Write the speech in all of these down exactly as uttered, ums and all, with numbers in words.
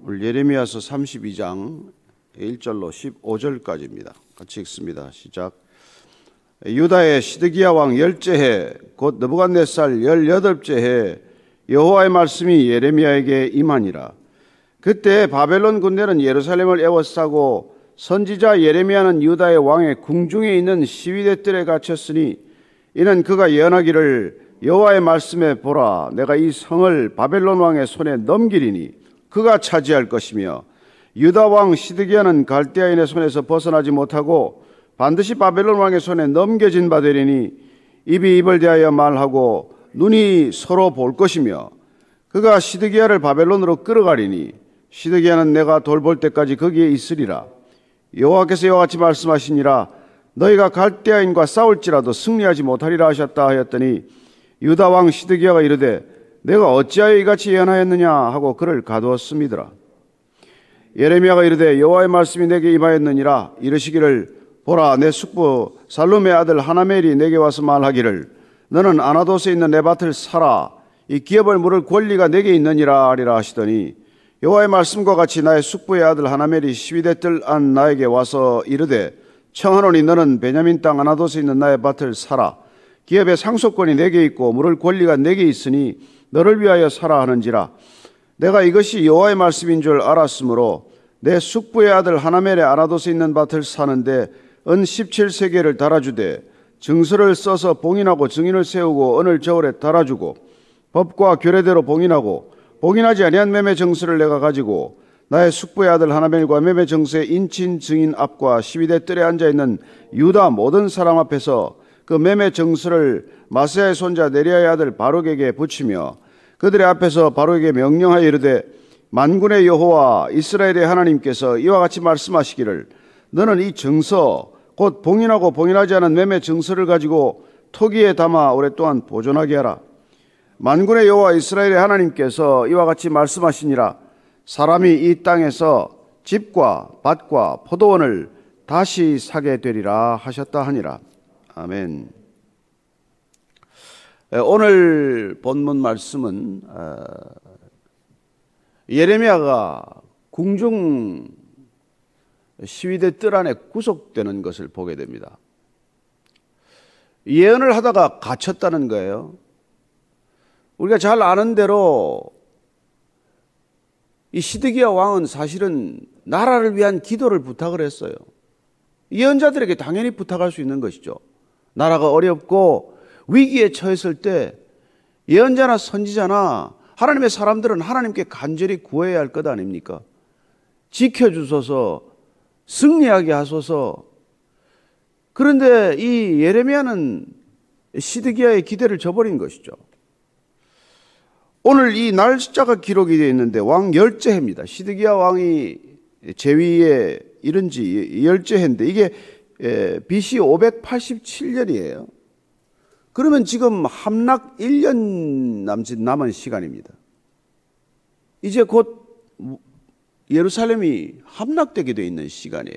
오늘 예레미야서 삼십이 장 일 절로 십오 절까지입니다. 같이 읽습니다. 시작. 유다의 시드기야 왕 열째 해 곧 느부갓네살 열여덟째 해 여호와의 말씀이 예레미야에게 임하니라. 그때 바벨론 군대는 예루살렘을 에워싸고 선지자 예레미야는 유다의 왕의 궁중에 있는 시위대 뜰에 갇혔으니 이는 그가 예언하기를 여호와의 말씀에 보라, 내가 이 성을 바벨론 왕의 손에 넘기리니 그가 차지할 것이며 유다 왕 시드기야는 갈대아인의 손에서 벗어나지 못하고 반드시 바벨론 왕의 손에 넘겨진 바 되리니 입이 입을 대하여 말하고 눈이 서로 볼 것이며 그가 시드기야를 바벨론으로 끌어가리니 시드기야는 내가 돌볼 때까지 거기에 있으리라. 여호와께서 이와 같이 말씀하시니라. 너희가 갈대아인과 싸울지라도 승리하지 못하리라 하셨다 하였더니 유다 왕 시드기야가 이르되 내가 어찌하여 이같이 예언하였느냐 하고 그를 가두었음이더라. 예레미야가 이르되 여호와의 말씀이 내게 임하였느니라. 이르시기를 보라, 내 숙부 살룸의 아들 하나멜이 내게 와서 말하기를 너는 아나돗에 있는 내 밭을 사라, 이 기업을 물을 권리가 내게 있느니라 하리라 하시더니 여호와의 말씀과 같이 나의 숙부의 아들 하나멜이 시위대 뜰 안 나에게 와서 이르되 청하노니 너는 베냐민 땅 아나돗에 있는 나의 밭을 사라, 기업의 상속권이 내게 있고 물을 권리가 내게 있으니 너를 위하여 사라 하는지라. 내가 이것이 여호와의 말씀인 줄 알았으므로 내 숙부의 아들 하나멜의 아나돗에 있는 밭을 사는데 은 십칠 세겔을 달아주되 증서를 써서 봉인하고 증인을 세우고 은을 저울에 달아주고 법과 규례대로 봉인하고 봉인하지 아니한 매매 증서를 내가 가지고 나의 숙부의 아들 하나멜과 매매 증서의 인친 증인 앞과 시위대 뜰에 앉아있는 유다 모든 사람 앞에서 그 매매 증서를 마세야의 손자 네리야의 아들 바룩에게 붙이며 그들의 앞에서 바룩에게 명령하여 이르되 만군의 여호와 이스라엘의 하나님께서 이와 같이 말씀하시기를 너는 이 증서 곧 봉인하고 봉인하지 않은 매매 증서를 가지고 토기에 담아 오랫동안 보존하게 하라. 만군의 여호와 이스라엘의 하나님께서 이와 같이 말씀하시니라. 사람이 이 땅에서 집과 밭과 포도원을 다시 사게 되리라 하셨다 하니라. 아멘. 오늘 본문 말씀은 예레미야가 궁중 시위대 뜰 안에 구속되는 것을 보게 됩니다. 예언을 하다가 갇혔다는 거예요. 우리가 잘 아는 대로 이 시드기야 왕은 사실은 나라를 위한 기도를 부탁을 했어요. 예언자들에게 당연히 부탁할 수 있는 것이죠. 나라가 어렵고 위기에 처했을 때 예언자나 선지자나 하나님의 사람들은 하나님께 간절히 구해야 할 것 아닙니까? 지켜주소서, 승리하게 하소서. 그런데 이 예레미야는 시드기야의 기대를 저버린 것이죠. 오늘 이 날짜가 기록이 되어 있는데 왕 열째 해입니다. 시드기야 왕이 재위에 이른 지 열째 해인데 이게 비씨 오백팔십칠 년이에요. 그러면 지금 함락 일 년 남짓 남은 시간입니다. 이제 곧 예루살렘이 함락되게 되어 있는 시간이에요.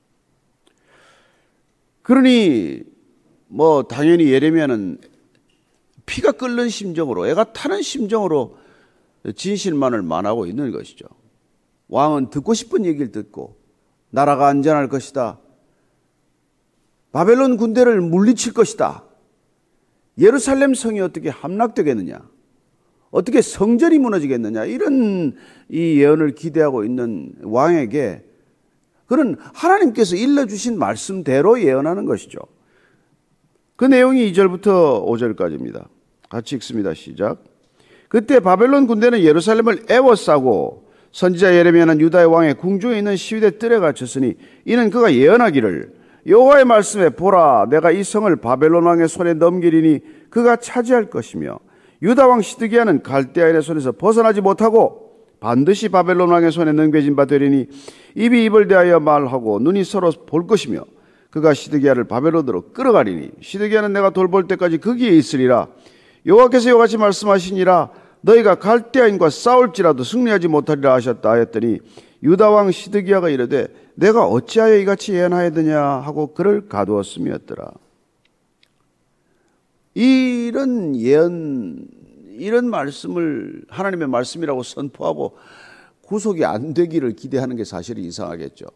그러니 뭐 당연히 예레미야는 피가 끓는 심정으로, 애가 타는 심정으로 진실만을 말하고 있는 것이죠. 왕은 듣고 싶은 얘기를 듣고 나라가 안전할 것이다, 바벨론 군대를 물리칠 것이다, 예루살렘 성이 어떻게 함락되겠느냐, 어떻게 성전이 무너지겠느냐, 이런 이 예언을 기대하고 있는 왕에게 그런 하나님께서 일러주신 말씀대로 예언하는 것이죠. 그 내용이 이 절부터 오 절까지입니다. 같이 읽습니다. 시작. 그때 바벨론 군대는 예루살렘을 에워싸고 선지자 예레미야는 유다의 왕의 궁중에 있는 시위대 뜰에 갇혔으니 이는 그가 예언하기를 여호와의 말씀에 보라, 내가 이 성을 바벨론 왕의 손에 넘기리니 그가 차지할 것이며 유다 왕 시드기야는 갈대아인의 손에서 벗어나지 못하고 반드시 바벨론 왕의 손에 넘겨진 바 되리니 입이 입을 대하여 말하고 눈이 서로 볼 것이며 그가 시드기야를 바벨론으로 끌어가리니 시드기야는 내가 돌볼 때까지 거기에 있으리라. 여호와께서 이와 같이 말씀하시니라. 너희가 갈대아인과 싸울지라도 승리하지 못하리라 하셨다 하였더니 유다 왕 시드기야가 이르되 내가 어찌하여 이같이 예언하였느냐 하고 그를 가두었음이었더라. 이런 예언, 이런 말씀을 하나님의 말씀이라고 선포하고 구속이 안 되기를 기대하는 게 사실 이상하겠죠.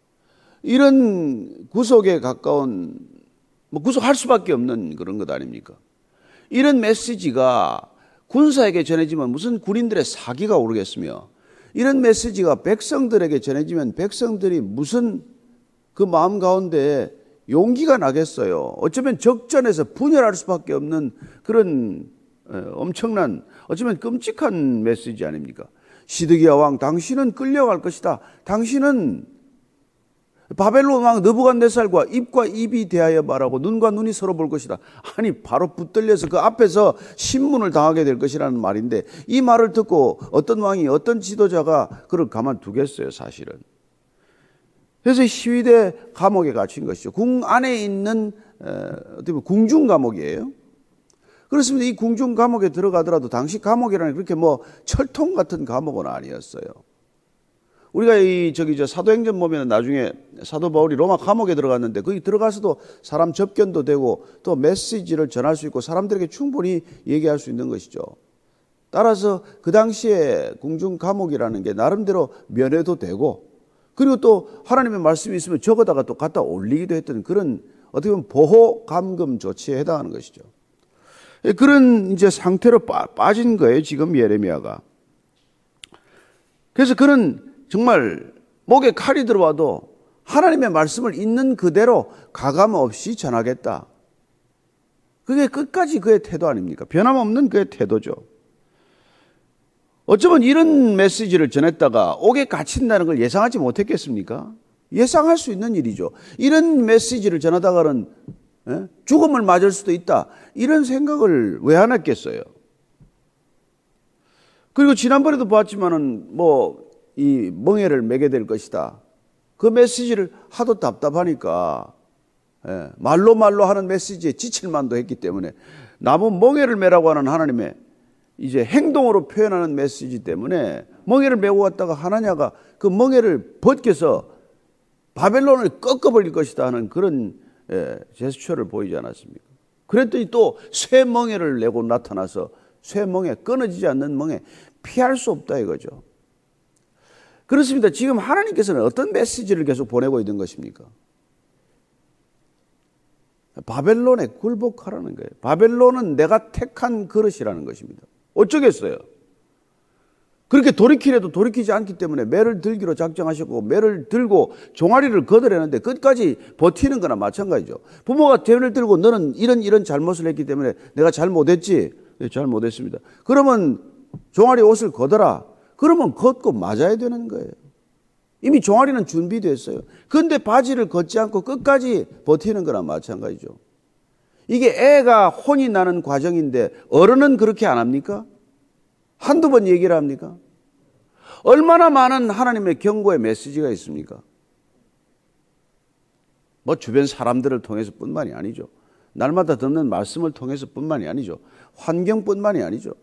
이런 구속에 가까운, 뭐 구속할 수밖에 없는 그런 것 아닙니까? 이런 메시지가 군사에게 전해지면 무슨 군인들의 사기가 오르겠으며, 이런 메시지가 백성들에게 전해지면 백성들이 무슨 그 마음 가운데 용기가 나겠어요. 어쩌면 적전에서 분열할 수밖에 없는 그런 엄청난, 어쩌면 끔찍한 메시지 아닙니까? 시드기야 왕, 당신은 끌려갈 것이다. 당신은 바벨론 왕 느부갓네살과 입과 입이 대하여 말하고 눈과 눈이 서로 볼 것이다. 아니, 바로 붙들려서 그 앞에서 신문을 당하게 될 것이라는 말인데, 이 말을 듣고 어떤 왕이, 어떤 지도자가 그를 가만두겠어요, 사실은. 그래서 시위대 감옥에 갇힌 것이죠. 궁 안에 있는 어떻게 보면 궁중 감옥이에요. 그렇습니다. 이 궁중 감옥에 들어가더라도 당시 감옥이라는 그렇게 뭐 철통 같은 감옥은 아니었어요. 우리가 이 저기 저 사도행전 보면 나중에 사도 바울이 로마 감옥에 들어갔는데, 거기 들어가서도 사람 접견도 되고 또 메시지를 전할 수 있고 사람들에게 충분히 얘기할 수 있는 것이죠. 따라서 그 당시에 궁중 감옥이라는 게 나름대로 면회도 되고, 그리고 또 하나님의 말씀이 있으면 적어다가 또 갖다 올리기도 했던 그런 어떻게 보면 보호 감금 조치에 해당하는 것이죠. 그런 이제 상태로 빠, 빠진 거예요, 지금 예레미야가. 그래서 그는 정말 목에 칼이 들어와도 하나님의 말씀을 있는 그대로 가감 없이 전하겠다. 그게 끝까지 그의 태도 아닙니까? 변함없는 그의 태도죠. 어쩌면 이런 메시지를 전했다가 옥에 갇힌다는 걸 예상하지 못했겠습니까? 예상할 수 있는 일이죠. 이런 메시지를 전하다가는 예? 죽음을 맞을 수도 있다. 이런 생각을 왜 안 했겠어요? 그리고 지난번에도 봤지만은 뭐 이 멍에를 매게 될 것이다. 그 메시지를 하도 답답하니까 예, 말로 말로 하는 메시지에 지칠 만도 했기 때문에 나무 멍에를 매라고 하는 하나님의 이제 행동으로 표현하는 메시지 때문에 멍에를 메고 갔다가 하나냐가 그 멍에를 벗겨서 바벨론을 꺾어버릴 것이다 하는 그런 예, 제스처를 보이지 않았습니까? 그랬더니 또 쇠 멍에를 내고 나타나서 쇠 멍에, 끊어지지 않는 멍에, 피할 수 없다 이거죠. 그렇습니다. 지금 하나님께서는 어떤 메시지를 계속 보내고 있는 것입니까? 바벨론에 굴복하라는 거예요. 바벨론은 내가 택한 그릇이라는 것입니다. 어쩌겠어요? 그렇게 돌이키려도 돌이키지 않기 때문에 매를 들기로 작정하셨고 매를 들고 종아리를 걷으려는데 끝까지 버티는 거나 마찬가지죠. 부모가 죄를 들고 너는 이런 이런 잘못을 했기 때문에 내가 잘못했지. 네, 잘못했습니다. 그러면 종아리 옷을 걷어라. 그러면 걷고 맞아야 되는 거예요. 이미 종아리는 준비됐어요. 그런데 바지를 걷지 않고 끝까지 버티는 거나 마찬가지죠. 이게 애가 혼이 나는 과정인데 어른은 그렇게 안 합니까? 한두 번 얘기를 합니까? 얼마나 많은 하나님의 경고의 메시지가 있습니까? 뭐 주변 사람들을 통해서 뿐만이 아니죠. 날마다 듣는 말씀을 통해서 뿐만이 아니죠. 환경뿐만이 아니죠.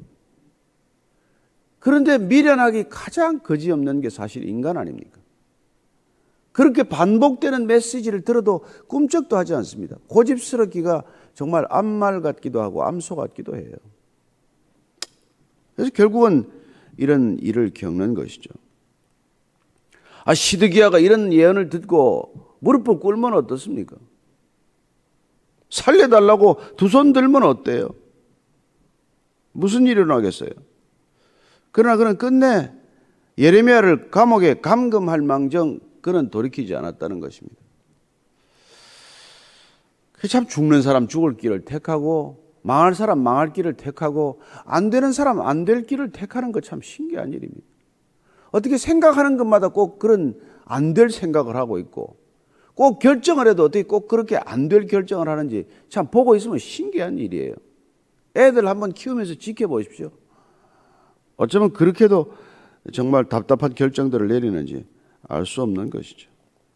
그런데 미련하기 가장 거지없는 게 사실 인간 아닙니까? 그렇게 반복되는 메시지를 들어도 꿈쩍도 하지 않습니다. 고집스럽기가 정말 암말 같기도 하고 암소 같기도 해요. 그래서 결국은 이런 일을 겪는 것이죠. 아, 시드기야가 이런 예언을 듣고 무릎을 꿇으면 어떻습니까? 살려달라고 두 손 들면 어때요? 무슨 일이 일어나겠어요? 그러나 그는 끝내 예레미야를 감옥에 감금할 망정 그는 돌이키지 않았다는 것입니다. 참 죽는 사람 죽을 길을 택하고 망할 사람 망할 길을 택하고 안 되는 사람 안 될 길을 택하는 것 참 신기한 일입니다. 어떻게 생각하는 것마다 꼭 그런 안 될 생각을 하고 있고 꼭 결정을 해도 어떻게 꼭 그렇게 안 될 결정을 하는지 참 보고 있으면 신기한 일이에요. 애들 한번 키우면서 지켜보십시오. 어쩌면 그렇게도 정말 답답한 결정들을 내리는지 알 수 없는 것이죠.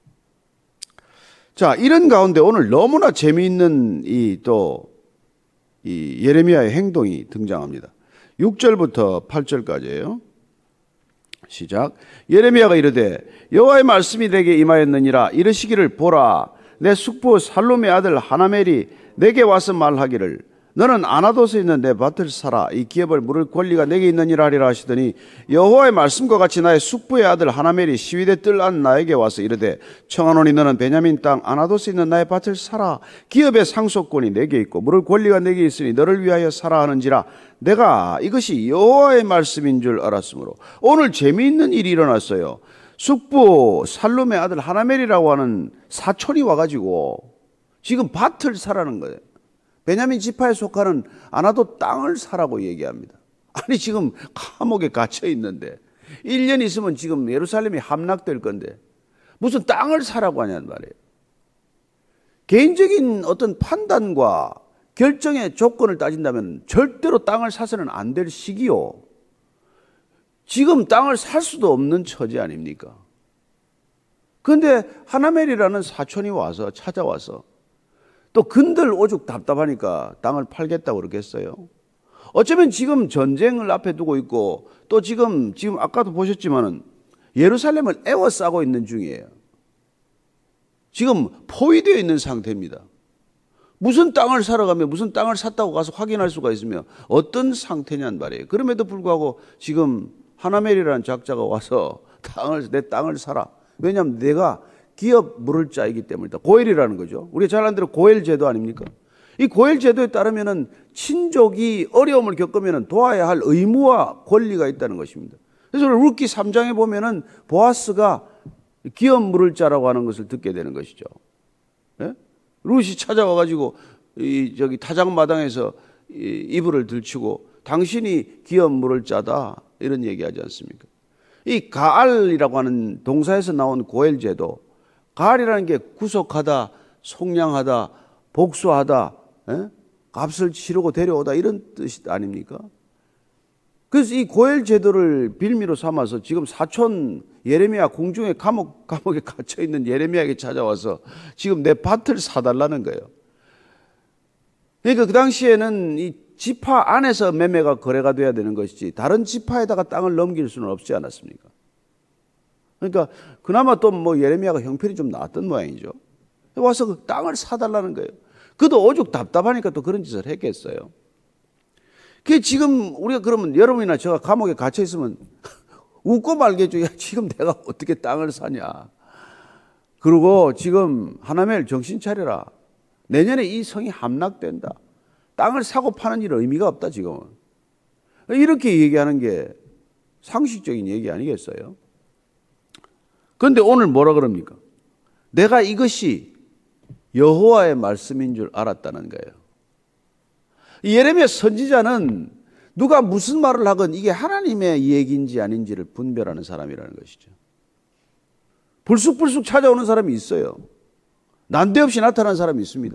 자, 이런 가운데 오늘 너무나 재미있는 이 또 이 예레미야의 행동이 등장합니다. 육 절부터 팔 절까지예요. 시작. 예레미야가 이르되 여호와의 말씀이 내게 임하였느니라. 이르시기를 보라, 내 숙부 살룸의 아들 하나멜이 내게 와서 말하기를 너는 아나도스에 있는 내 밭을 사라. 이 기업을 물을 권리가 내게 있느니라 하리라 하시더니 여호와의 말씀과 같이 나의 숙부의 아들 하나멜이 시위대 뜰 안 나에게 와서 이르되 청하노니 너는 베냐민 땅 아나도스에 있는 나의 밭을 사라. 기업의 상속권이 내게 있고 물을 권리가 내게 있으니 너를 위하여 사라 하는지라. 내가 이것이 여호와의 말씀인 줄 알았으므로 오늘 재미있는 일이 일어났어요. 숙부 살룸의 아들 하나멜이라고 하는 사촌이 와가지고 지금 밭을 사라는 거예요. 베냐민 지파에 속하는 아나도 땅을 사라고 얘기합니다. 아니 지금 감옥에 갇혀 있는데 일 년 있으면 지금 예루살렘이 함락될 건데 무슨 땅을 사라고 하냐는 말이에요. 개인적인 어떤 판단과 결정의 조건을 따진다면 절대로 땅을 사서는 안 될 시기요. 지금 땅을 살 수도 없는 처지 아닙니까? 그런데 하나멜이라는 사촌이 와서 찾아와서 또 근들 오죽 답답하니까 땅을 팔겠다고 그러겠어요. 어쩌면 지금 전쟁을 앞에 두고 있고 또 지금 지금 아까도 보셨지만은 예루살렘을 에워싸고 있는 중이에요. 지금 포위되어 있는 상태입니다. 무슨 땅을 사러 가면 무슨 땅을 샀다고 가서 확인할 수가 있으며 어떤 상태냐는 말이에요. 그럼에도 불구하고 지금 하나멜이라는 작자가 와서 땅을 내 땅을 사라. 왜냐하면 내가 기업 물을 자이기 때문이다. 고엘이라는 거죠. 우리가 잘 아는 대로 고엘 제도 아닙니까? 이 고엘 제도에 따르면은 친족이 어려움을 겪으면은 도와야 할 의무와 권리가 있다는 것입니다. 그래서 룻기 삼 장에 보면은 보아스가 기업 물을 자라고 하는 것을 듣게 되는 것이죠. 예? 룻이 찾아와가지고 이 저기 타작마당에서 이 이불을 들치고 당신이 기업 물을 자다 이런 얘기하지 않습니까? 이 가알이라고 하는 동사에서 나온 고엘 제도, 가알이라는 게 구속하다, 속량하다, 복수하다, 에? 값을 치르고 데려오다 이런 뜻이 아닙니까? 그래서 이 고엘 제도를 빌미로 삼아서 지금 사촌 예레미야 궁중에 감옥, 감옥에 갇혀 있는 예레미야에게 찾아와서 지금 내 밭을 사달라는 거예요. 그러니까 그 당시에는 이 지파 안에서 매매가 거래가 돼야 되는 것이지 다른 지파에다가 땅을 넘길 수는 없지 않았습니까? 그러니까 그나마 또 뭐 예레미야가 형편이 좀 나았던 모양이죠. 와서 그 땅을 사달라는 거예요. 그도 오죽 답답하니까 또 그런 짓을 했겠어요. 그게 지금 우리가 그러면 여러분이나 제가 감옥에 갇혀 있으면 웃고 말겠죠. 야, 지금 내가 어떻게 땅을 사냐. 그리고 지금 하나멜 정신 차려라. 내년에 이 성이 함락된다. 땅을 사고 파는 일은 의미가 없다 지금은. 이렇게 얘기하는 게 상식적인 얘기 아니겠어요? 그런데 오늘 뭐라 그럽니까? 내가 이것이 여호와의 말씀인 줄 알았다는 거예요. 예레미야 선지자는 누가 무슨 말을 하건 이게 하나님의 얘기인지 아닌지를 분별하는 사람이라는 것이죠. 불쑥불쑥 찾아오는 사람이 있어요. 난데없이 나타나는 사람이 있습니다.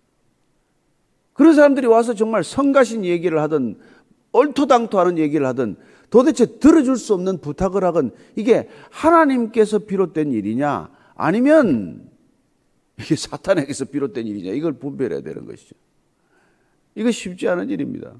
그런 사람들이 와서 정말 성가신 얘기를 하든 얼토당토하는 얘기를 하든 도대체 들어줄 수 없는 부탁을 하건 이게 하나님께서 비롯된 일이냐 아니면 이게 사탄에게서 비롯된 일이냐 이걸 분별해야 되는 것이죠. 이거 쉽지 않은 일입니다.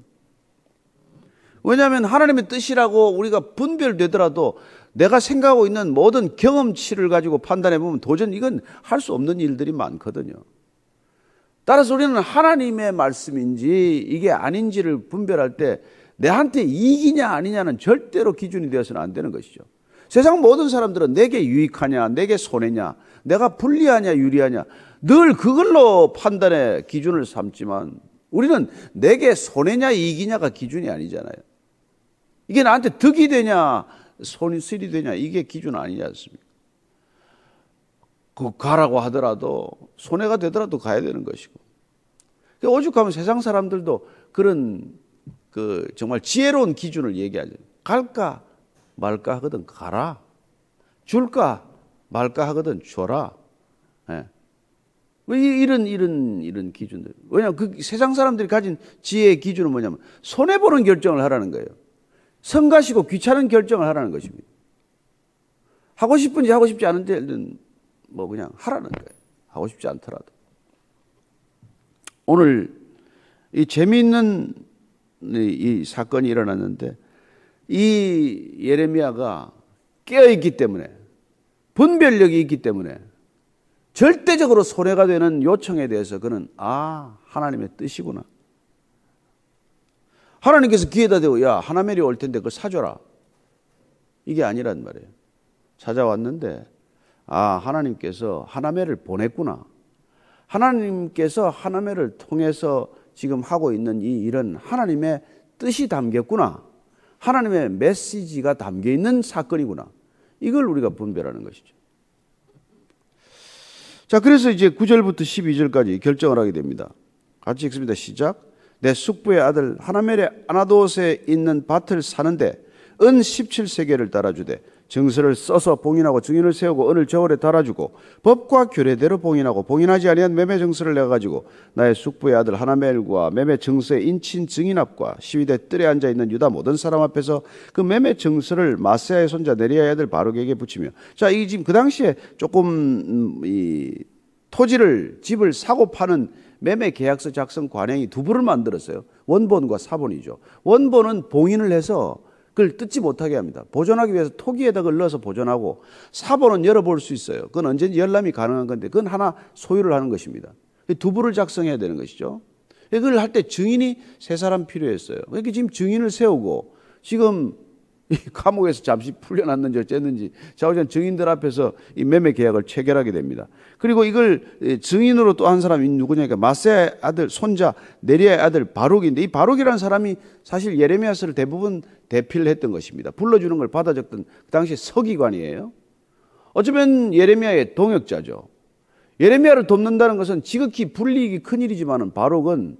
왜냐하면 하나님의 뜻이라고 우리가 분별되더라도 내가 생각하고 있는 모든 경험치를 가지고 판단해 보면 도저히 이건 할 수 없는 일들이 많거든요. 따라서 우리는 하나님의 말씀인지 이게 아닌지를 분별할 때 내한테 이익이냐 아니냐는 절대로 기준이 되어서는 안 되는 것이죠. 세상 모든 사람들은 내게 유익하냐 내게 손해냐 내가 불리하냐 유리하냐 늘 그걸로 판단의 기준을 삼지만 우리는 내게 손해냐 이익이냐가 기준이 아니잖아요. 이게 나한테 득이 되냐 손실이 되냐 이게 기준 아니지 않습니까? 그 가라고 하더라도 손해가 되더라도 가야 되는 것이고 오죽하면 세상 사람들도 그런 그 정말 지혜로운 기준을 얘기하죠. 갈까 말까 하거든 가라. 줄까 말까 하거든 줘라. 예. 이런 이런 이런 기준들. 왜냐하면 그 세상 사람들이 가진 지혜의 기준은 뭐냐면 손해 보는 결정을 하라는 거예요. 성가시고 귀찮은 결정을 하라는 것입니다. 하고 싶은지 하고 싶지 않은지는 뭐 그냥 하라는 거예요. 하고 싶지 않더라도. 오늘 이 재미있는 이, 이 사건이 일어났는데 이 예레미야가 깨어있기 때문에 분별력이 있기 때문에 절대적으로 손해가 되는 요청에 대해서 그는 아 하나님의 뜻이구나. 하나님께서 귀에다 대고 야 하나멜이 올 텐데 그걸 사줘라. 이게 아니란 말이에요. 찾아왔는데 아 하나님께서 하나멜을 보냈구나. 하나님께서 하나멜을 통해서 지금 하고 있는 이 일은 하나님의 뜻이 담겼구나. 하나님의 메시지가 담겨있는 사건이구나. 이걸 우리가 분별하는 것이죠. 자, 그래서 이제 구 절부터 십이 절까지 결정을 하게 됩니다. 같이 읽습니다. 시작. 내 숙부의 아들 하나멜의 아나돗에 있는 밭을 사는데 은 십칠 세겔을 달아주되 증서를 써서 봉인하고 증인을 세우고 은을 저울에 달아주고 법과 규례대로 봉인하고 봉인하지 아니한 매매 증서를 내가 가지고 나의 숙부의 아들 하나멜과 매매 증서의 인친 증인 앞과 시위대 뜰에 앉아 있는 유다 모든 사람 앞에서 그 매매 증서를 마세야의 손자 네리야의 아들 바룩에게 붙이며 자, 이 지금 그 당시에 조금 이 토지를 집을 사고 파는 매매 계약서 작성 관행이 두 부를 만들었어요. 원본과 사본이죠. 원본은 봉인을 해서 그걸 뜯지 못하게 합니다. 보존하기 위해서 토기에다 그걸 넣어서 보존하고 사본은 열어볼 수 있어요. 그건 언제든지 열람이 가능한 건데 그건 하나 소유를 하는 것입니다. 두 부를 작성해야 되는 것이죠. 그걸 할 때 증인이 세 사람 필요했어요. 그러니까 지금 증인을 세우고 지금 이 감옥에서 잠시 풀려났는지 어쨌는지 자우전 증인들 앞에서 이 매매 계약을 체결하게 됩니다. 그리고 이걸 증인으로 또 한 사람이 누구냐니까 마세야의 아들 손자 네리야의 아들 바룩인데 이 바룩이라는 사람이 사실 예레미야서를 대부분 대필을 했던 것입니다. 불러주는 걸 받아 적던 그 당시 서기관이에요. 어쩌면 예레미야의 동역자죠. 예레미야를 돕는다는 것은 지극히 불이익이 큰 일이지만 바룩은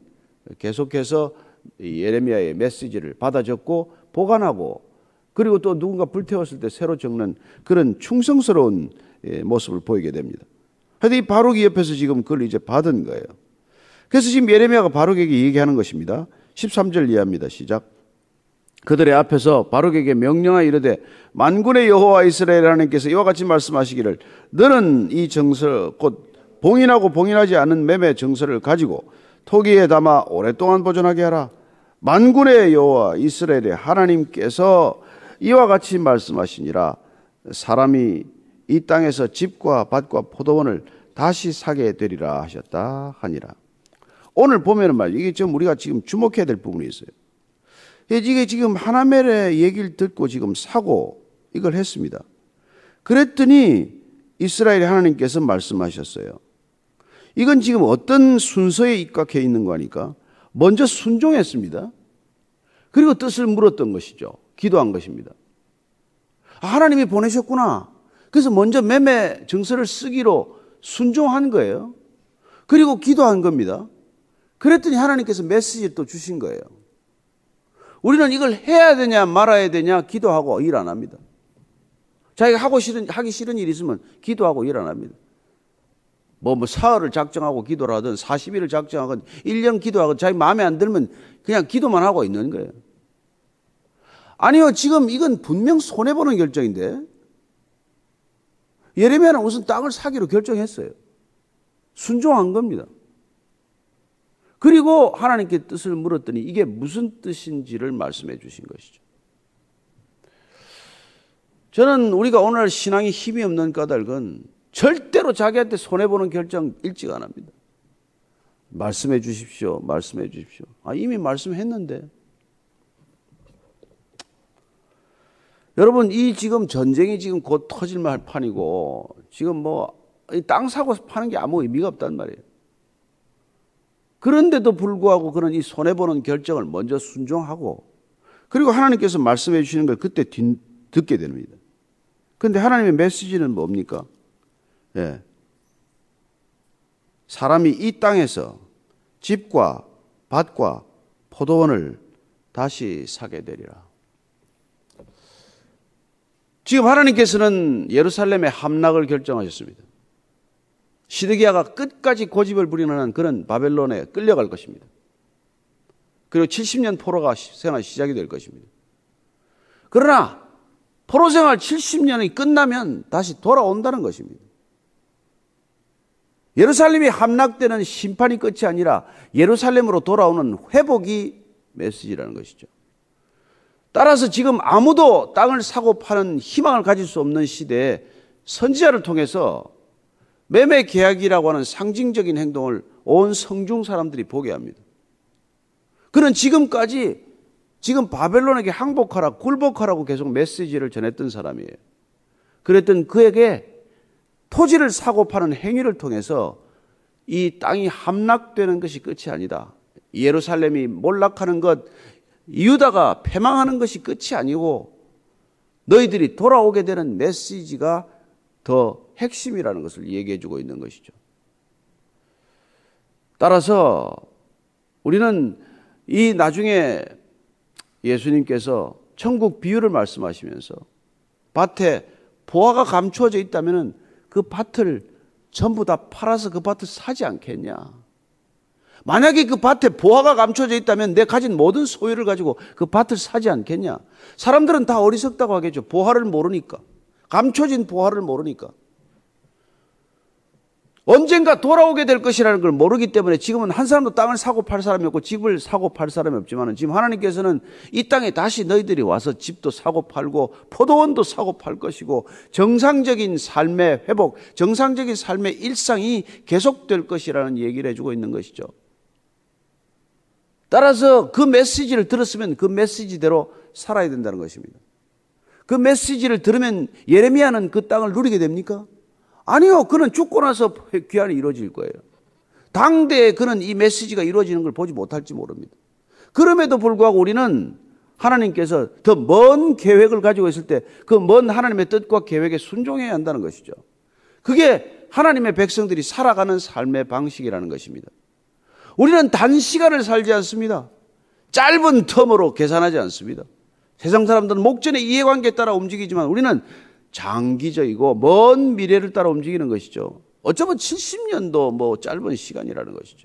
계속해서 예레미야의 메시지를 받아 적고 보관하고 그리고 또 누군가 불태웠을 때 새로 적는 그런 충성스러운 모습을 보이게 됩니다. 하여튼 이 바룩이 옆에서 지금 그걸 이제 받은 거예요. 그래서 지금 예레미야가 바룩에게 얘기하는 것입니다. 십삼 절 이해합니다. 시작. 그들의 앞에서 바룩에게 명령하여 이르되 만군의 여호와 이스라엘 하나님께서 이와 같이 말씀하시기를 너는 이 정서 곧 봉인하고 봉인하지 않은 매매 정서를 가지고 토기에 담아 오랫동안 보존하게 하라. 만군의 여호와 이스라엘의 하나님께서 이와 같이 말씀하시니라. 사람이 이 땅에서 집과 밭과 포도원을 다시 사게 되리라 하셨다 하니라. 오늘 보면은 말이죠. 이게 지금 우리가 지금 주목해야 될 부분이 있어요. 이게 지금 하나멜의 얘기를 듣고 지금 사고 이걸 했습니다. 그랬더니 이스라엘 하나님께서 말씀하셨어요. 이건 지금 어떤 순서에 입각해 있는 거니까 먼저 순종했습니다. 그리고 뜻을 물었던 것이죠. 기도한 것입니다. 아, 하나님이 보내셨구나. 그래서 먼저 매매 증서를 쓰기로 순종한 거예요. 그리고 기도한 겁니다. 그랬더니 하나님께서 메시지를 또 주신 거예요. 우리는 이걸 해야 되냐 말아야 되냐 기도하고 일 안 합니다. 자기가 하고 싫은, 하기 싫은 일이 있으면 기도하고 일 안 합니다. 뭐, 뭐, 사흘을 작정하고 기도를 하든 사십 일을 작정하든 일 년 기도하든 자기 마음에 안 들면 그냥 기도만 하고 있는 거예요. 아니요, 지금 이건 분명 손해보는 결정인데 예레미야는 우선 땅을 사기로 결정했어요. 순종한 겁니다. 그리고 하나님께 뜻을 물었더니 이게 무슨 뜻인지를 말씀해 주신 것이죠. 저는 우리가 오늘 신앙이 힘이 없는 까닭은 절대로 자기한테 손해보는 결정 일찍 안 합니다. 말씀해 주십시오. 말씀해 주십시오. 아, 이미 말씀했는데. 여러분, 이 지금 전쟁이 지금 곧 터질 판이고 지금 뭐 땅 사고 파는 게 아무 의미가 없단 말이에요. 그런데도 불구하고 그런 이 손해보는 결정을 먼저 순종하고 그리고 하나님께서 말씀해 주시는 걸 그때 듣게 됩니다. 그런데 하나님의 메시지는 뭡니까? 예. 사람이 이 땅에서 집과 밭과 포도원을 다시 사게 되리라. 지금 하나님께서는 예루살렘의 함락을 결정하셨습니다. 시드기야가 끝까지 고집을 부리는 그런 바벨론에 끌려갈 것입니다. 그리고 칠십 년 포로가 생활 시작이 될 것입니다. 그러나 포로 생활 칠십 년이 끝나면 다시 돌아온다는 것입니다. 예루살렘이 함락되는 심판이 끝이 아니라 예루살렘으로 돌아오는 회복이 메시지라는 것이죠. 따라서 지금 아무도 땅을 사고 파는 희망을 가질 수 없는 시대에 선지자를 통해서 매매 계약이라고 하는 상징적인 행동을 온 성중 사람들이 보게 합니다. 그는 지금까지 지금 바벨론에게 항복하라, 굴복하라고 계속 메시지를 전했던 사람이에요. 그랬던 그에게 토지를 사고 파는 행위를 통해서 이 땅이 함락되는 것이 끝이 아니다. 예루살렘이 몰락하는 것, 유다가 패망하는 것이 끝이 아니고 너희들이 돌아오게 되는 메시지가 더 핵심이라는 것을 얘기해 주고 있는 것이죠. 따라서 우리는 이 나중에 예수님께서 천국 비유를 말씀하시면서 밭에 보화가 감추어져 있다면 그 밭을 전부 다 팔아서 그 밭을 사지 않겠냐. 만약에 그 밭에 보화가 감춰져 있다면 내 가진 모든 소유를 가지고 그 밭을 사지 않겠냐. 사람들은 다 어리석다고 하겠죠. 보화를 모르니까. 감춰진 보화를 모르니까. 언젠가 돌아오게 될 것이라는 걸 모르기 때문에 지금은 한 사람도 땅을 사고 팔 사람이 없고 집을 사고 팔 사람이 없지만 지금 하나님께서는 이 땅에 다시 너희들이 와서 집도 사고 팔고 포도원도 사고 팔 것이고 정상적인 삶의 회복, 정상적인 삶의 일상이 계속될 것이라는 얘기를 해주고 있는 것이죠. 따라서 그 메시지를 들었으면 그 메시지대로 살아야 된다는 것입니다. 그 메시지를 들으면 예레미야는 그 땅을 누리게 됩니까? 아니요. 그는 죽고 나서 귀환이 이루어질 거예요. 당대에 그는 이 메시지가 이루어지는 걸 보지 못할지 모릅니다. 그럼에도 불구하고 우리는 하나님께서 더 먼 계획을 가지고 있을 때 그 먼 하나님의 뜻과 계획에 순종해야 한다는 것이죠. 그게 하나님의 백성들이 살아가는 삶의 방식이라는 것입니다. 우리는 단시간을 살지 않습니다. 짧은 텀으로 계산하지 않습니다. 세상 사람들은 목전의 이해관계에 따라 움직이지만 우리는 장기적이고 먼 미래를 따라 움직이는 것이죠. 어쩌면 칠십 년도 뭐 짧은 시간이라는 것이죠.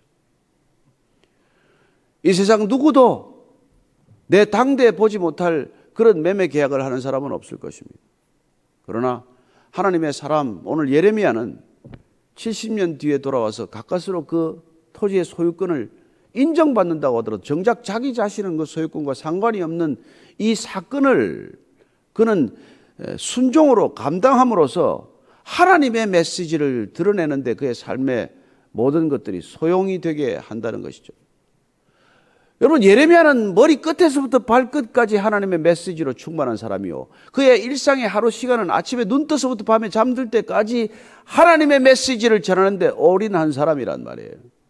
이 세상 누구도 내 당대에 보지 못할 그런 매매 계약을 하는 사람은 없을 것입니다. 그러나 하나님의 사람, 오늘 예레미야는 칠십 년 뒤에 돌아와서 가까스로 그 토지의 소유권을 인정받는다고 하더라도 정작 자기 자신은 그 소유권과 상관이 없는 이 사건을 그는 순종으로 감당함으로써 하나님의 메시지를 드러내는데 그의 삶의 모든 것들이 소용이 되게 한다는 것이죠. 여러분, 예레미야는 머리 끝에서부터 발끝까지 하나님의 메시지로 충만한 사람이요, 그의 일상의 하루 시간은 아침에 눈 떠서부터 밤에 잠들 때까지 하나님의 메시지를 전하는데 올인한 사람이란 말이에요.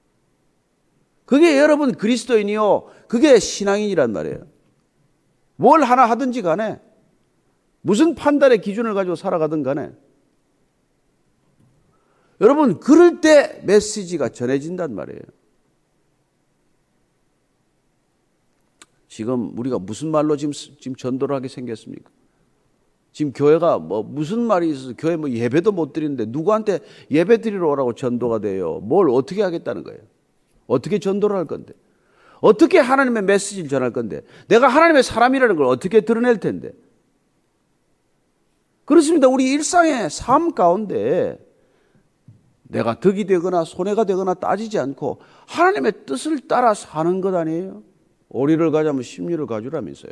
그게 여러분 그리스도인이요, 그게 신앙인이란 말이에요. 뭘 하나 하든지 간에 무슨 판단의 기준을 가지고 살아가든 간에 여러분 그럴 때 메시지가 전해진단 말이에요. 지금 우리가 무슨 말로 지금, 지금 전도를 하게 생겼습니까? 지금 교회가 뭐 무슨 말이 있어서 교회 뭐 예배도 못 드리는데 누구한테 예배 드리러 오라고 전도가 돼요? 뭘 어떻게 하겠다는 거예요? 어떻게 전도를 할 건데? 어떻게 하나님의 메시지를 전할 건데? 내가 하나님의 사람이라는 걸 어떻게 드러낼 텐데? 그렇습니다. 우리 일상의 삶 가운데 내가 덕이 되거나 손해가 되거나 따지지 않고 하나님의 뜻을 따라 사는 것 아니에요? 오리를 가자면 십리를 가주라면서요.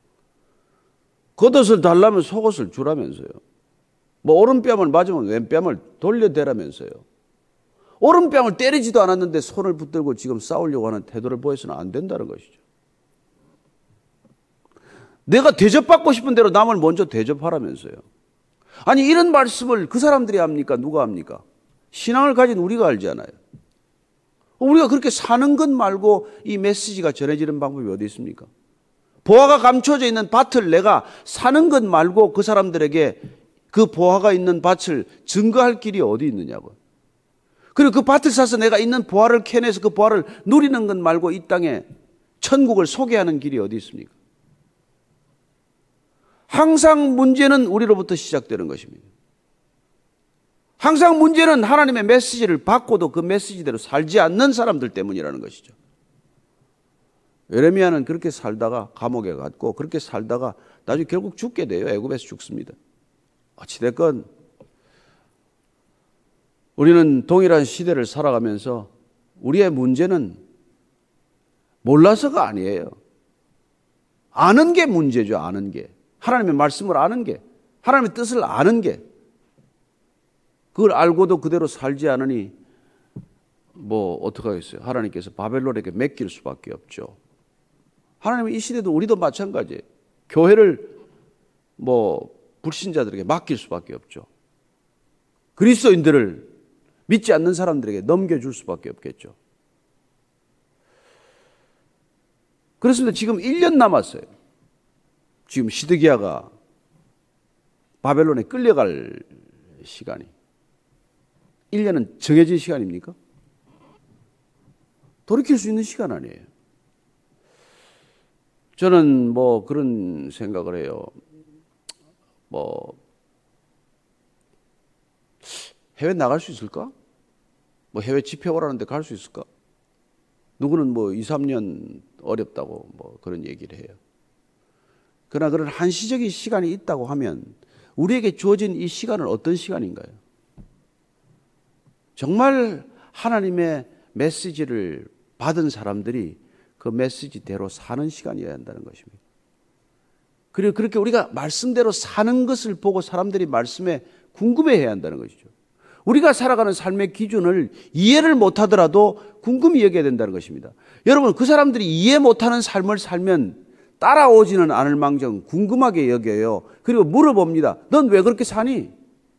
겉옷을 달라면 속옷을 주라면서요. 뭐 오른뺨을 맞으면 왼뺨을 돌려대라면서요. 오른뺨을 때리지도 않았는데 손을 붙들고 지금 싸우려고 하는 태도를 보여서는 안 된다는 것이죠. 내가 대접받고 싶은 대로 남을 먼저 대접하라면서요. 아니 이런 말씀을 그 사람들이 합니까? 누가 합니까? 신앙을 가진 우리가 알잖아요. 우리가 그렇게 사는 것 말고 이 메시지가 전해지는 방법이 어디 있습니까? 보화가 감춰져 있는 밭을 내가 사는 것 말고 그 사람들에게 그 보화가 있는 밭을 증거할 길이 어디 있느냐고. 그리고 그 밭을 사서 내가 있는 보화를 캐내서 그 보화를 누리는 것 말고 이 땅에 천국을 소개하는 길이 어디 있습니까? 항상 문제는 우리로부터 시작되는 것입니다. 항상 문제는 하나님의 메시지를 받고도 그 메시지대로 살지 않는 사람들 때문이라는 것이죠. 예레미야는 그렇게 살다가 감옥에 갔고 그렇게 살다가 나중에 결국 죽게 돼요. 애굽에서 죽습니다. 어찌됐건 우리는 동일한 시대를 살아가면서 우리의 문제는 몰라서가 아니에요. 아는 게 문제죠. 아는 게. 하나님의 말씀을 아는 게, 하나님의 뜻을 아는 게, 그걸 알고도 그대로 살지 않으니 뭐 어떡하겠어요. 하나님께서 바벨론에게 맡길 수밖에 없죠. 하나님은 이 시대도 우리도 마찬가지예요. 교회를 뭐 불신자들에게 맡길 수밖에 없죠. 그리스도인들을 믿지 않는 사람들에게 넘겨줄 수밖에 없겠죠. 그렇습니다. 지금 일 년 남았어요. 지금 시드기야가 바벨론에 끌려갈 시간이. 일 년은 정해진 시간입니까? 돌이킬 수 있는 시간 아니에요. 저는 뭐 그런 생각을 해요. 뭐 해외 나갈 수 있을까? 뭐 해외 집회 오라는데 갈 수 있을까? 누구는 뭐 이, 삼 년 어렵다고 뭐 그런 얘기를 해요. 그러나 그런 한시적인 시간이 있다고 하면 우리에게 주어진 이 시간은 어떤 시간인가요? 정말 하나님의 메시지를 받은 사람들이 그 메시지대로 사는 시간이어야 한다는 것입니다. 그리고 그렇게 우리가 말씀대로 사는 것을 보고 사람들이 말씀에 궁금해해야 한다는 것이죠. 우리가 살아가는 삶의 기준을 이해를 못하더라도 궁금히 여겨야 된다는 것입니다. 여러분, 그 사람들이 이해 못하는 삶을 살면 따라오지는 않을 망정 궁금하게 여겨요. 그리고 물어봅니다. 넌 왜 그렇게 사니?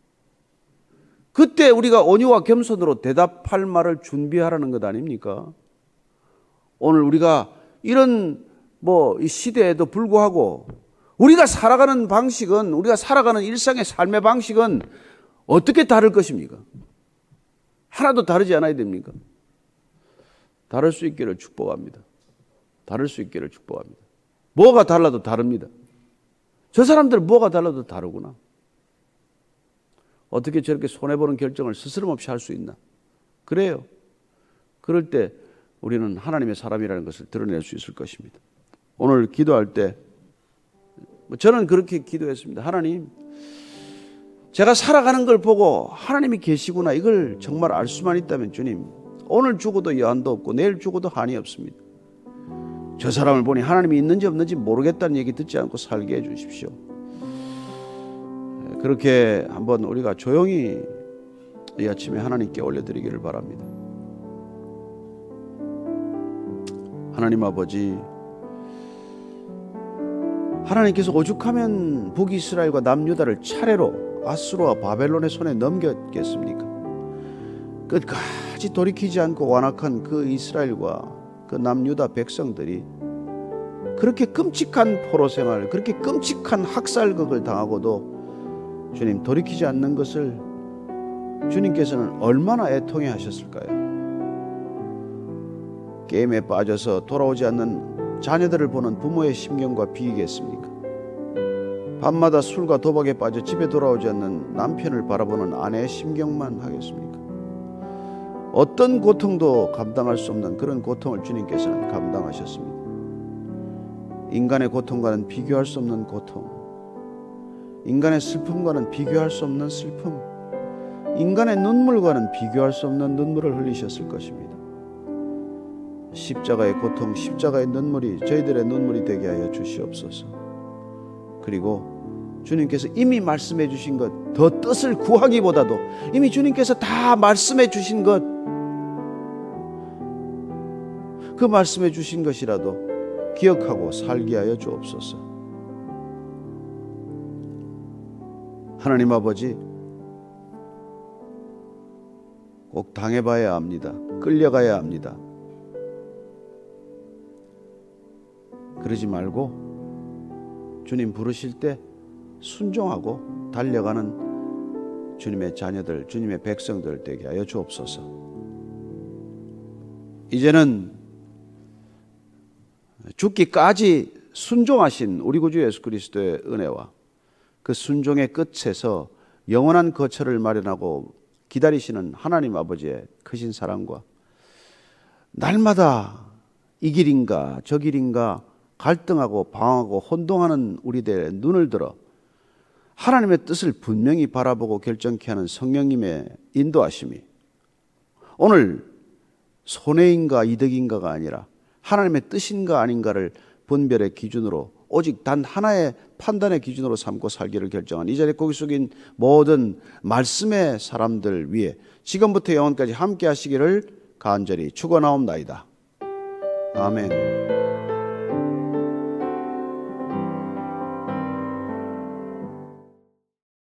그때 우리가 온유와 겸손으로 대답할 말을 준비하라는 것 아닙니까? 오늘 우리가 이런 뭐 이 시대에도 불구하고 우리가 살아가는 방식은, 우리가 살아가는 일상의 삶의 방식은 어떻게 다를 것입니까? 하나도 다르지 않아야 됩니까? 다를 수 있기를 축복합니다. 다를 수 있기를 축복합니다. 뭐가 달라도 다릅니다. 저 사람들 뭐가 달라도 다르구나. 어떻게 저렇게 손해보는 결정을 스스럼없이 할 수 있나? 그래요. 그럴 때 우리는 하나님의 사람이라는 것을 드러낼 수 있을 것입니다. 오늘 기도할 때 저는 그렇게 기도했습니다. 하나님, 제가 살아가는 걸 보고 하나님이 계시구나, 이걸 정말 알 수만 있다면 주님, 오늘 죽어도 여한도 없고 내일 죽어도 한이 없습니다. 저 사람을 보니 하나님이 있는지 없는지 모르겠다는 얘기 듣지 않고 살게 해 주십시오. 그렇게 한번 우리가 조용히 이 아침에 하나님께 올려드리기를 바랍니다. 하나님 아버지, 하나님께서 오죽하면 북이스라엘과 남유다를 차례로 아수르와 바벨론의 손에 넘겼겠습니까? 끝까지 돌이키지 않고 완악한 그 이스라엘과 그 남유다 백성들이 그렇게 끔찍한 포로 생활, 그렇게 끔찍한 학살극을 당하고도 주님 돌이키지 않는 것을 주님께서는 얼마나 애통해 하셨을까요? 게임에 빠져서 돌아오지 않는 자녀들을 보는 부모의 심경과 비이겠습니까? 밤마다 술과 도박에 빠져 집에 돌아오지 않는 남편을 바라보는 아내의 심경만 하겠습니까? 어떤 고통도 감당할 수 없는 그런 고통을 주님께서는 감당하셨습니다. 인간의 고통과는 비교할 수 없는 고통, 인간의 슬픔과는 비교할 수 없는 슬픔, 인간의 눈물과는 비교할 수 없는 눈물을 흘리셨을 것입니다. 십자가의 고통, 십자가의 눈물이 저희들의 눈물이 되게 하여 주시옵소서. 그리고 주님께서 이미 말씀해 주신 것, 더 뜻을 구하기보다도 이미 주님께서 다 말씀해 주신 것, 그 말씀해 주신 것이라도 기억하고 살게 하여 주옵소서. 하나님 아버지, 꼭 당해봐야 합니다. 끌려가야 합니다. 그러지 말고 주님 부르실 때 순종하고 달려가는 주님의 자녀들, 주님의 백성들 되게 하여 주옵소서. 이제는 죽기까지 순종하신 우리 구주 예수 그리스도의 은혜와 그 순종의 끝에서 영원한 거처를 마련하고 기다리시는 하나님 아버지의 크신 사랑과 날마다 이 길인가 저 길인가 갈등하고 방황하고 혼동하는 우리들의 눈을 들어 하나님의 뜻을 분명히 바라보고 결정케 하는 성령님의 인도하심이 오늘 손해인가 이득인가가 아니라 하나님의 뜻인가 아닌가를 분별의 기준으로 오직 단 하나의 판단의 기준으로 삼고 살기를 결정한 이 자리에 고개 숙인 모든 말씀의 사람들 위해 지금부터 영원까지 함께 하시기를 간절히 축원하옵나이다. 아멘.